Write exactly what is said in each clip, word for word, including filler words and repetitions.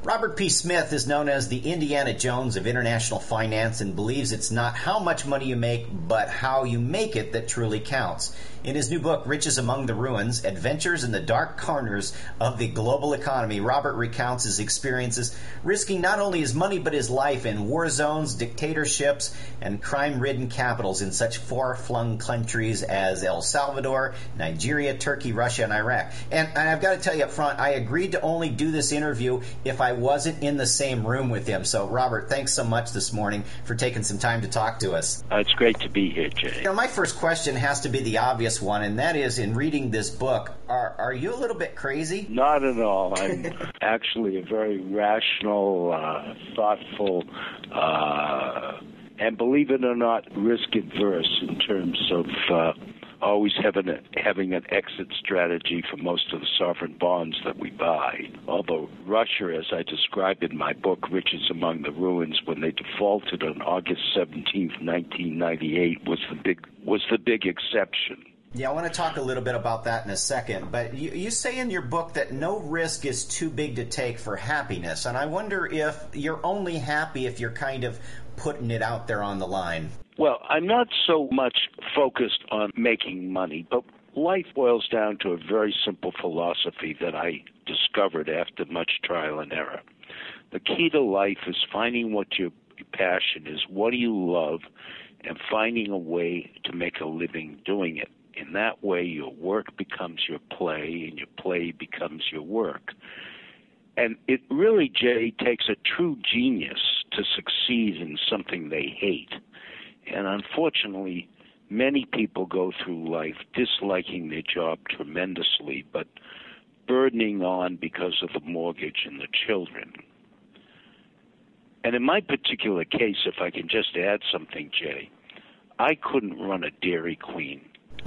Robert P. Smith is known as the Indiana Jones of international finance and believes it's not how much money you make, but how you make it that truly counts. In his new book, Riches Among the Ruins, Adventures in the Dark Corners of the Global Economy, Robert recounts his experiences risking not only his money but his life in war zones, dictatorships, and crime-ridden capitals in such far-flung countries as El Salvador, Nigeria, Turkey, Russia, and Iraq. And, and I've got to tell you up front, I agreed to only do this interview if I wasn't in the same room with him. So, Robert, thanks so much this morning for taking some time to talk to us. Uh, it's great to be here, Jay. You know, my first question has to be the obvious one, and that is, in reading this book, are are you a little bit crazy? Not at all. I'm actually a very rational, uh, thoughtful, uh, and believe it or not, risk-adverse in terms of uh, always having, a, having an exit strategy for most of the sovereign bonds that we buy. Although Russia, as I described in my book, Riches Among the Ruins, when they defaulted on August seventeenth, nineteen ninety-eight, was the big was the big exception. Yeah, I want to talk a little bit about that in a second, but you, you say in your book that no risk is too big to take for happiness, and I wonder if you're only happy if you're kind of putting it out there on the line. Well, I'm not so much focused on making money, but life boils down to a very simple philosophy that I discovered after much trial and error. The key to life is finding what your passion is, what do you love, and finding a way to make a living doing it. In that way, your work becomes your play, and your play becomes your work. And it really, Jay, takes a true genius to succeed in something they hate. And unfortunately, many people go through life disliking their job tremendously, but burdening on because of the mortgage and the children. And in my particular case, if I can just add something, Jay, I couldn't run a Dairy Queen.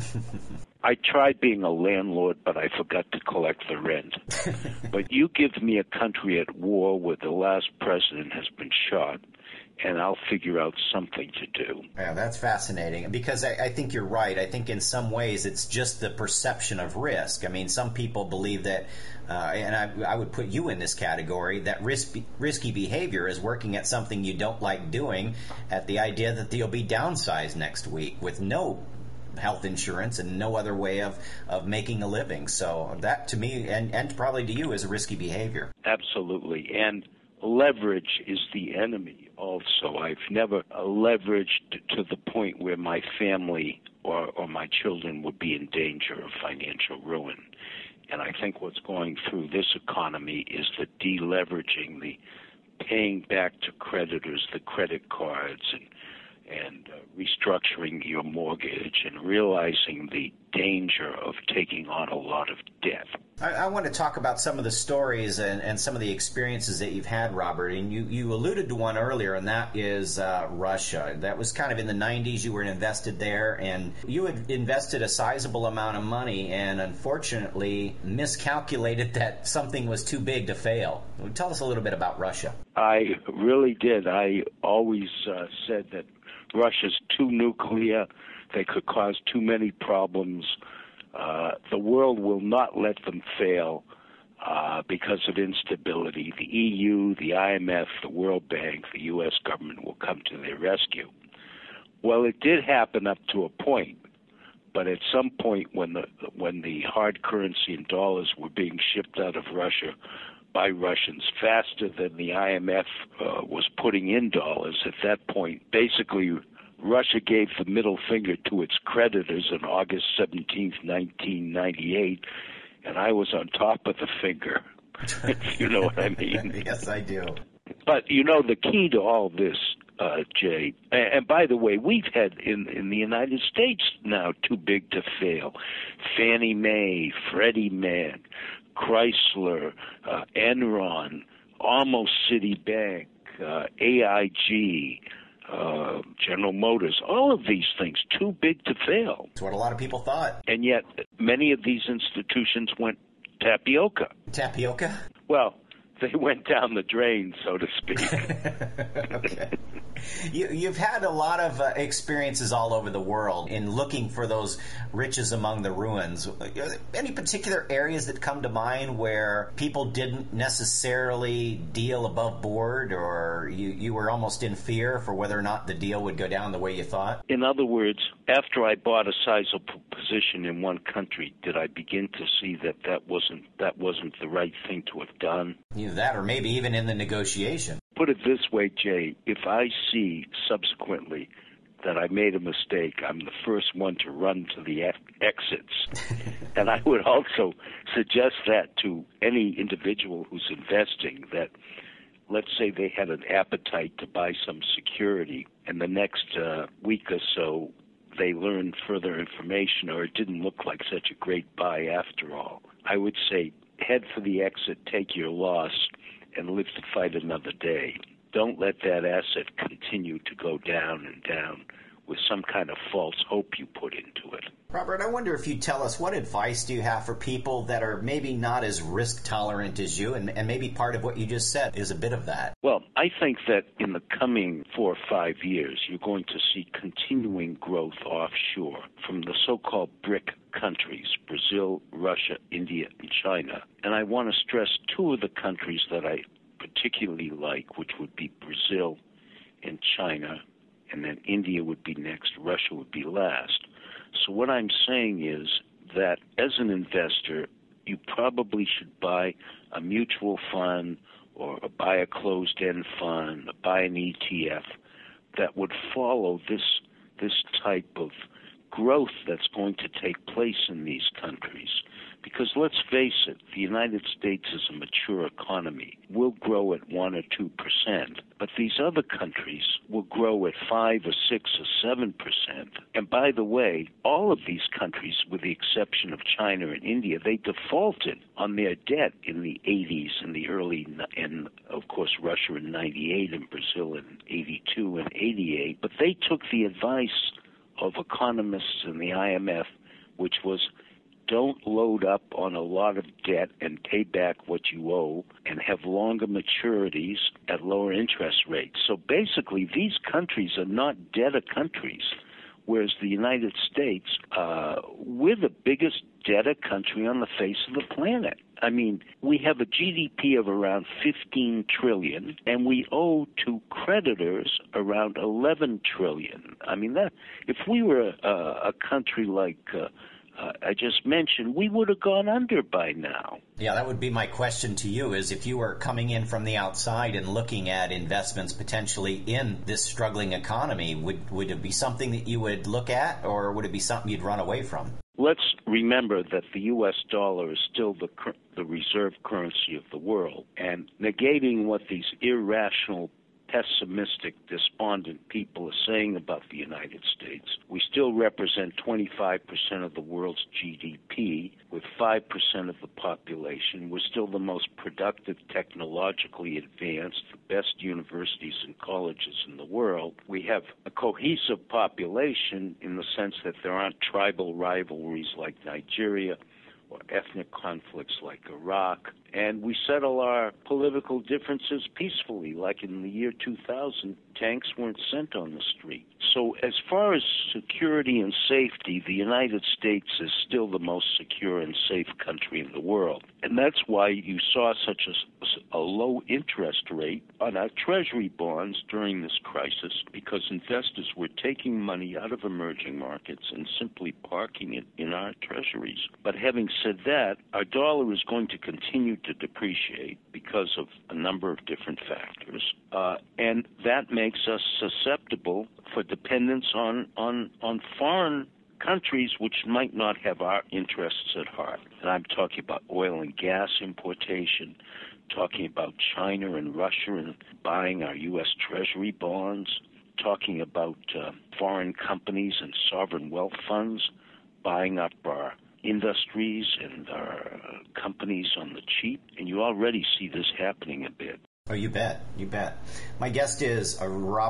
I tried being a landlord, but I forgot to collect the rent. But you give me a country at war where the last president has been shot, and I'll figure out something to do. Yeah, that's fascinating, because I, I think you're right. I think in some ways it's just the perception of risk. I mean, some people believe that, uh, and I, I would put you in this category, that risk, risky behavior is working at something you don't like doing, at the idea that you'll be downsized next week with no health insurance and no other way of, of making a living. So that, to me, and, and probably to you, is a risky behavior. Absolutely. And leverage is the enemy also. I've never leveraged to the point where my family or, or my children would be in danger of financial ruin. And I think what's going through this economy is the deleveraging, the paying back to creditors, the credit cards, and and uh, restructuring your mortgage and realizing the danger of taking on a lot of debt. I, I want to talk about some of the stories and, and some of the experiences that you've had, Robert. And you, you alluded to one earlier, and that is uh, Russia. That was kind of in the nineties. You were invested there, and you had invested a sizable amount of money and unfortunately miscalculated that something was too big to fail. Tell us a little bit about Russia. I really did. I always uh, said that Russia's too nuclear. They could cause too many problems. Uh, the world will not let them fail uh, because of instability. The E U, the I M F, the World Bank, the U S government will come to their rescue. Well, it did happen up to a point, but at some point when the when the hard currency and dollars were being shipped out of Russia by Russians faster than the I M F uh, was putting in dollars, at that point, basically, Russia gave the middle finger to its creditors on August seventeenth, nineteen ninety-eight, and I was on top of the finger, if you know what I mean. Yes, I do. But, you know, the key to all this, uh, Jay, and, and by the way, we've had in, in the United States now too big to fail. Fannie Mae, Freddie Mac, Chrysler, uh, Enron, almost Citibank, uh, A I G, uh, General Motors, all of these things too big to fail. That's what a lot of people thought. And yet many of these institutions went tapioca. Tapioca? Well, they went down the drain, so to speak. Okay. You, you've had a lot of uh, experiences all over the world in looking for those riches among the ruins. Any particular areas that come to mind where people didn't necessarily deal above board, or you, you were almost in fear for whether or not the deal would go down the way you thought? In other words, after I bought a sizable position in one country, did I begin to see that that wasn't, that wasn't the right thing to have done? Either that or maybe even in the negotiation. Put it this way, Jay, if I see subsequently that I made a mistake, I'm the first one to run to the exits. And I would also suggest that to any individual who's investing, that let's say they had an appetite to buy some security, and the next uh, week or so they learned further information, or it didn't look like such a great buy after all. I would say head for the exit, take your loss, and live to fight another day. Don't let that asset continue to go down and down with some kind of false hope you put into it. Robert, I wonder if you'd tell us, what advice do you have for people that are maybe not as risk tolerant as you, and, and maybe part of what you just said is a bit of that? Well, I think that in the coming four or five years, you're going to see continuing growth offshore from the so-called BRIC countries, Brazil, Russia, India, and China. And I want to stress two of the countries that I particularly like, which would be Brazil and China, and then India would be next, Russia would be last. So what I'm saying is that as an investor, you probably should buy a mutual fund or buy a closed-end fund, or buy an E T F that would follow this this type of growth that's going to take place in these countries. Because let's face it, the United States is a mature economy. We'll grow at one or two percent, but these other countries will grow at five or six or seven percent. And by the way, all of these countries, with the exception of China and India, they defaulted on their debt in the eighties and the early, and of course Russia in ninety-eight and Brazil in eighty-two and eighty-eight. But they took the advice of economists and the I M F, which was, don't load up on a lot of debt and pay back what you owe, and have longer maturities at lower interest rates. So basically, these countries are not debtor countries, whereas the United States, uh, we're the biggest debtor country on the face of the planet. I mean, we have a G D P of around fifteen trillion dollars, and we owe to creditors around eleven trillion dollars. I mean, that if we were a, a country like uh, Uh, I just mentioned, we would have gone under by now. Yeah, that would be my question to you, is if you were coming in from the outside and looking at investments potentially in this struggling economy, would, would it be something that you would look at, or would it be something you'd run away from? Let's remember that the U S dollar is still the, the reserve currency of the world, and negating what these irrational, pessimistic, despondent people are saying about the United States, we still represent twenty-five percent of the world's G D P with five percent of the population. We're still the most productive, technologically advanced, the best universities and colleges in the world. We have a cohesive population in the sense that there aren't tribal rivalries like Nigeria or ethnic conflicts like Iraq, and we settle our political differences peacefully, like in the year two thousand, tanks weren't sent on the street. So as far as security and safety, the United States is still the most secure and safe country in the world. And that's why you saw such a, a low interest rate on our treasury bonds during this crisis, because investors were taking money out of emerging markets and simply parking it in our treasuries. But having said that, our dollar is going to continue to depreciate because of a number of different factors, uh, and that makes us susceptible for dependence on, on, on foreign countries which might not have our interests at heart. And I'm talking about oil and gas importation, talking about China and Russia and buying our U S Treasury bonds, talking about uh, foreign companies and sovereign wealth funds buying up our industries and our uh, companies on the cheap. And you already see this happening a bit. Oh, you bet. You bet. My guest is uh, Robert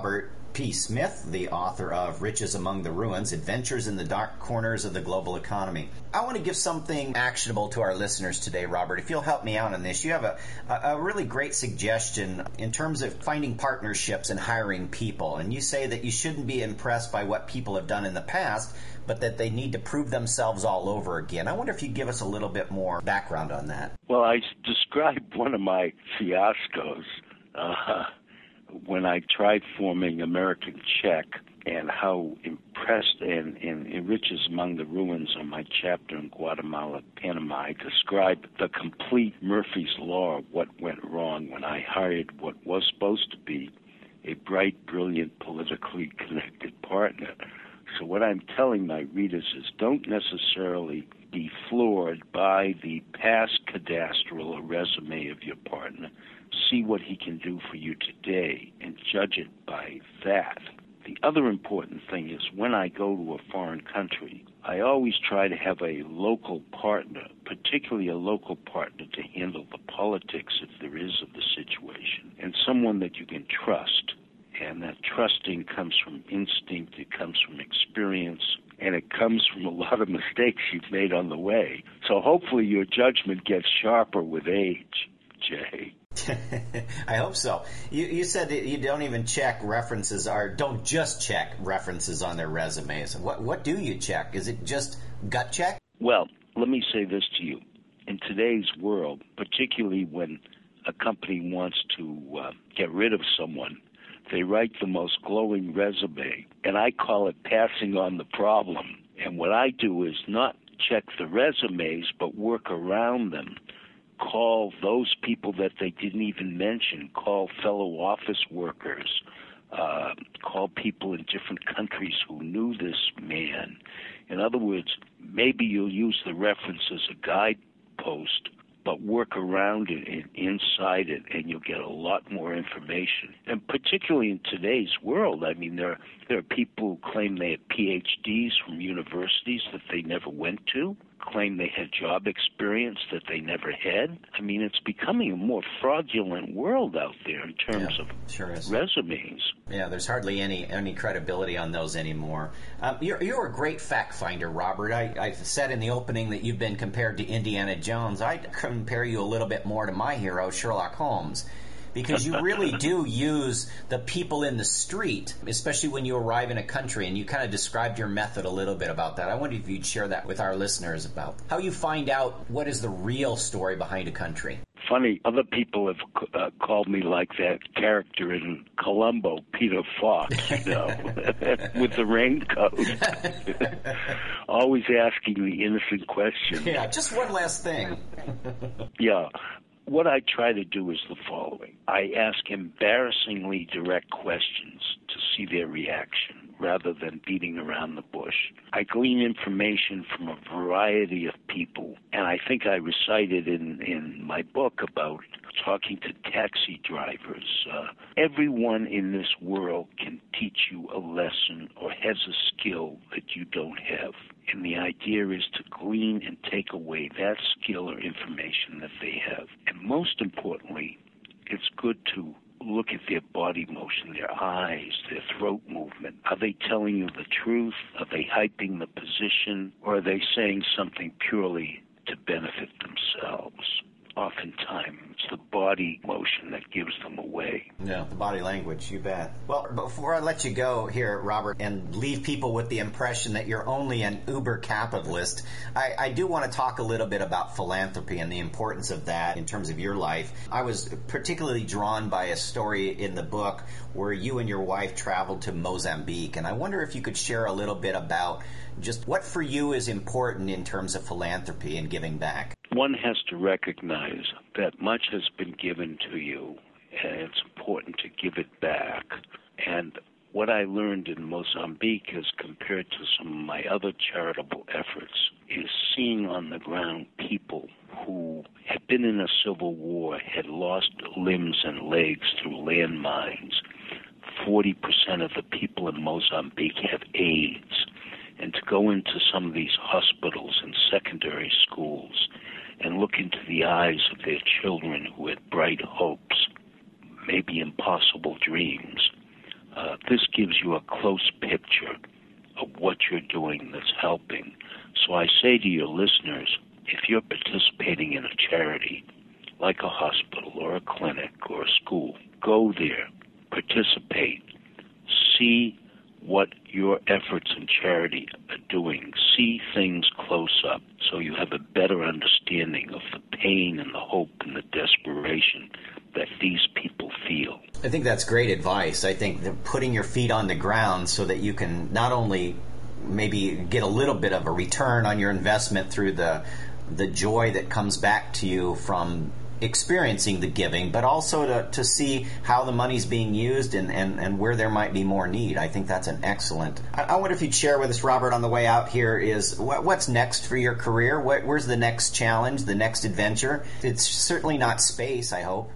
P. Smith, the author of Riches Among the Ruins, Adventures in the Dark Corners of the Global Economy. I want to give something actionable to our listeners today, Robert. If you'll help me out on this, you have a, a really great suggestion in terms of finding partnerships and hiring people. And you say that you shouldn't be impressed by what people have done in the past, but that they need to prove themselves all over again. I wonder if you'd give us a little bit more background on that. Well, I described one of my fiascos uh, when I tried forming American Check, and how impressed and, and, and Riches Among the Ruins on my chapter in Guatemala, Panama, I described the complete Murphy's Law of what went wrong when I hired what was supposed to be a bright, brilliant, politically connected partner. So what I'm telling my readers is don't necessarily be floored by the past cadastral or resume of your partner. See what he can do for you today and judge it by that. The other important thing is when I go to a foreign country, I always try to have a local partner, particularly a local partner to handle the politics, if there is, of the situation, and someone that you can trust. And that trusting comes from instinct, it comes from experience, and it comes from a lot of mistakes you've made on the way. So hopefully your judgment gets sharper with age, Jay. I hope so. You, you said that you don't even check references, or don't just check references on their resumes. What, what do you check? Is it just gut check? Well, let me say this to you. In today's world, particularly when a company wants to uh, get rid of someone, they write the most glowing resume, and I call it passing on the problem. And what I do is not check the resumes, but work around them. Call those people that they didn't even mention. Call fellow office workers. Uh, call people in different countries who knew this man. In other words, maybe you'll use the reference as a guidepost, but work around it and inside it, and you'll get a lot more information. And particularly in today's world, I mean, there, there are people who claim they have P H Ds from universities that they never went to, claim they had job experience that they never had. I mean, it's becoming a more fraudulent world out there in terms yeah, of sure is. resumes. Yeah, there's hardly any any credibility on those anymore. Um, you're, you're a great fact finder, Robert. I, I said in the opening that you've been compared to Indiana Jones. I'd compare you a little bit more to my hero, Sherlock Holmes, because you really do use the people in the street, especially when you arrive in a country, and you kind of described your method a little bit about that. I wonder if you'd share that with our listeners about how you find out what is the real story behind a country. Funny, other people have uh, called me like that character in Columbo, Peter Fox, you know, with the raincoat, always asking the innocent question. Yeah, just one last thing. Yeah. What I try to do is the following. I ask embarrassingly direct questions to see their reaction rather than beating around the bush. I glean information from a variety of people, and I think I recited in, in my book about talking to taxi drivers. Uh, everyone in this world can teach you a lesson or has a skill that you don't have. And the idea is to glean and take away that skill or information that they have. And most importantly, it's good to look at their body motion, their eyes, their throat movement. Are they telling you the truth? Are they hyping the position? Or are they saying something purely to benefit themselves? Oftentimes, it's the body motion that gives them away. Yeah, the body language, you bet. Well, before I let you go here, Robert, and leave people with the impression that you're only an uber capitalist, I, I do want to talk a little bit about philanthropy and the importance of that in terms of your life. I was particularly drawn by a story in the book where you and your wife traveled to Mozambique, and I wonder if you could share a little bit about just what for you is important in terms of philanthropy and giving back. One has to recognize that much has been given to you, and it's important to give it back. And what I learned in Mozambique, as compared to some of my other charitable efforts, is seeing on the ground people who had been in a civil war, had lost limbs and legs through landmines. forty percent of the people in Mozambique have AIDS. And to go into some of these hospitals and secondary schools and look into the eyes of their children who had bright hopes, maybe impossible dreams, uh, this gives you a close picture of what you're doing that's helping. So I say to your listeners, if you're participating in a charity, like a hospital or a clinic or a school, go there, participate, see what your efforts in charity are doing, see things close up so you have a better understanding of the pain and the hope and the desperation that these people feel. I think that's great advice. I think that putting your feet on the ground so that you can not only maybe get a little bit of a return on your investment through the the joy that comes back to you from experiencing the giving, but also to, to see how the money's being used and, and, and where there might be more need. I think that's an excellent. I, I wonder if you'd share with us, Robert, on the way out here is what, what's next for your career? What, where's the next challenge, the next adventure? It's certainly not space, I hope.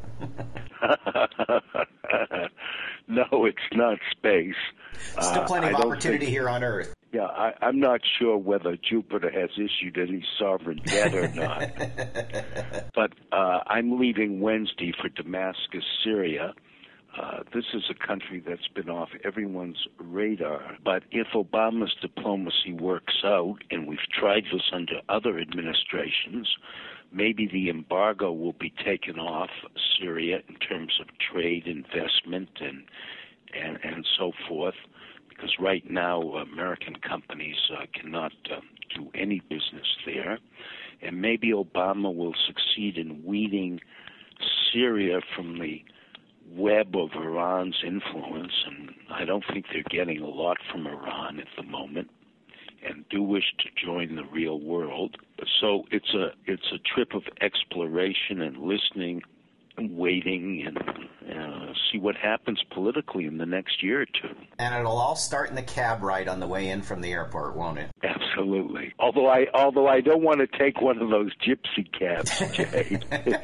No, it's not space. Still plenty uh, of opportunity think, here on Earth. Yeah, I, I'm not sure whether Jupiter has issued any sovereign debt or not. But uh, I'm leaving Wednesday for Damascus, Syria. Uh, this is a country that's been off everyone's radar. But if Obama's diplomacy works out, and we've tried this under other administrations, maybe the embargo will be taken off Syria in terms of trade, investment, and and, and so forth. Because right now, American companies uh, cannot uh, do any business there. And maybe Obama will succeed in weeding Syria from the web of Iran's influence. And I don't think they're getting a lot from Iran at the moment, and do wish to join the real world. So it's a it's a trip of exploration and listening and waiting and uh, see what happens politically in the next year or two. And it'll all start in the cab ride on the way in from the airport, won't it? Absolutely. Although I although I don't want to take one of those gypsy cabs, Jay.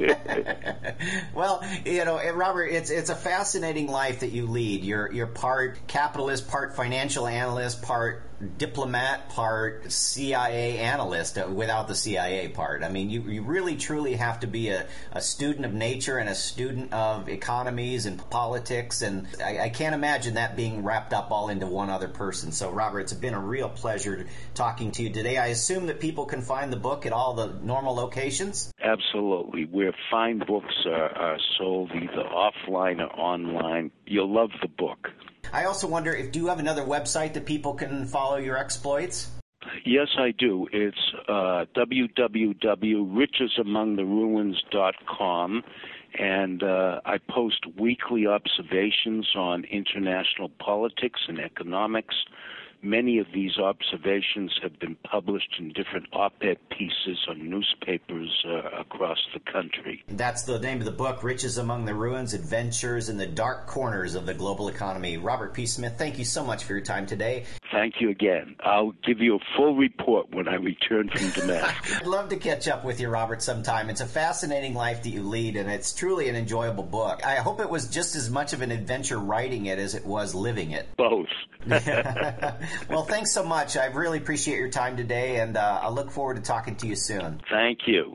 Well, you know, Robert, it's it's a fascinating life that you lead. You're you're part capitalist, part financial analyst, part diplomat, part C I A analyst, uh, without the C I A part. I mean, you, you really truly have to be a, a student of nature and a student of economies and politics, and I, I can't imagine that being wrapped up all into one other person. So, Robert, it's been a real pleasure talking to you today. I assume that people can find the book at all the normal locations? Absolutely. Where fine books are, are sold, either offline or online. You'll love the book. I also wonder if do you have another website that people can follow your exploits? Yes, I do. It's uh, w w w dot riches among the ruins dot com, and uh, I post weekly observations on international politics and economics. Many of these observations have been published in different op-ed pieces on newspapers uh, across the country. That's the name of the book, Riches Among the Ruins, Adventures in the Dark Corners of the Global Economy. Robert P. Smith, thank you so much for your time today. Thank you again. I'll give you a full report when I return from Damascus. I'd love to catch up with you, Robert, sometime. It's a fascinating life that you lead, and it's truly an enjoyable book. I hope it was just as much of an adventure writing it as it was living it. Both. Well, thanks so much. I really appreciate your time today, and uh, I look forward to talking to you soon. Thank you.